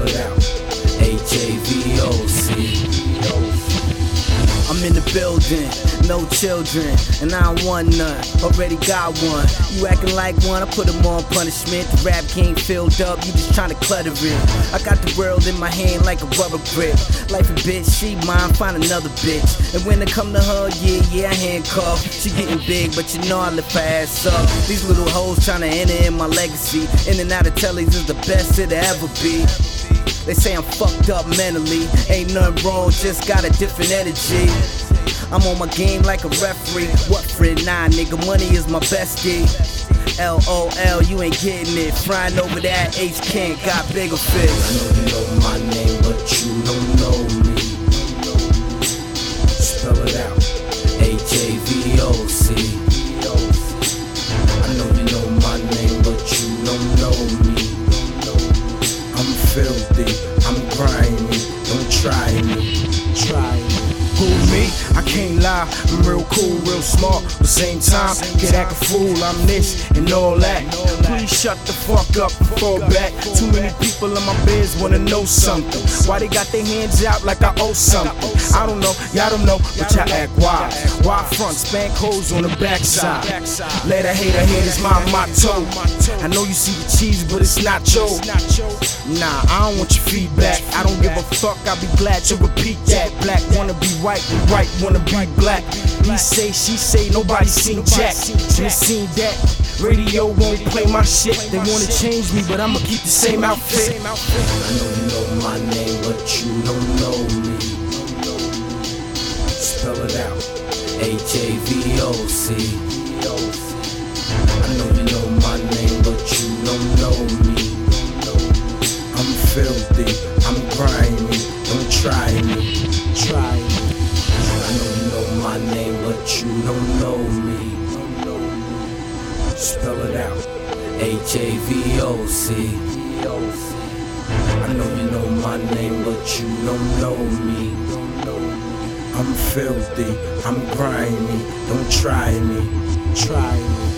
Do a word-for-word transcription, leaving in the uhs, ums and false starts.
it out. H A V O C. I'm in the building, no children, and I don't want none, already got one. You acting like one, I put them on punishment. The rap game filled up, you just trying to clutter it. I got the world in my hand like a rubber grip. Life a bitch, she mine, find another bitch. And when it come to her, yeah, yeah, I handcuff. She getting big, but you know I lift her ass up. These little hoes trying to enter in my legacy. In and out of tellies is the best it'll ever be. They say I'm fucked up mentally. Ain't nothing wrong, just got a different energy. I'm on my game like a referee. What friend? Nah, nigga, money is my bestie. L O L, you ain't getting it. Frying over that H can't got bigger fish. I know you know my name, but you don't know me. Spell it out. H A V O C. I know you know my name, but you don't know me. I'm filthy, I'm grimy, don't try me. Try me. Who me? I can't lie, I'm real cool, real smart. At the same time, get act a fool, I'm this and all that. Please shut the fuck up and fall back. Too many people in my biz wanna know something. Why they got their hands out like I owe something? I don't know, y'all don't know, but y'all act wild. Why front, spank holes on the backside. Let a hater hate is my motto. I know you see the cheese, but it's not yo. Nah, I don't want your feedback. I don't give a fuck, I'll be glad to repeat that. Black wanna be white and white wanna be black. He say, she say, nobody seen Jack. Just seen that. Radio won't play my shit. They wanna change me, but I'ma keep the same outfit. I know you know my name, but you don't know me. Spell it out. H A V O C. I know you know my name, but you don't know me. I'm filthy, I'm grimy, don't try me. Try me. I know you know my name, but you don't know me. Spell it out. H A V O C. I know you know my name, but you don't know me. I'm filthy, I'm grimy, don't try me. Try me.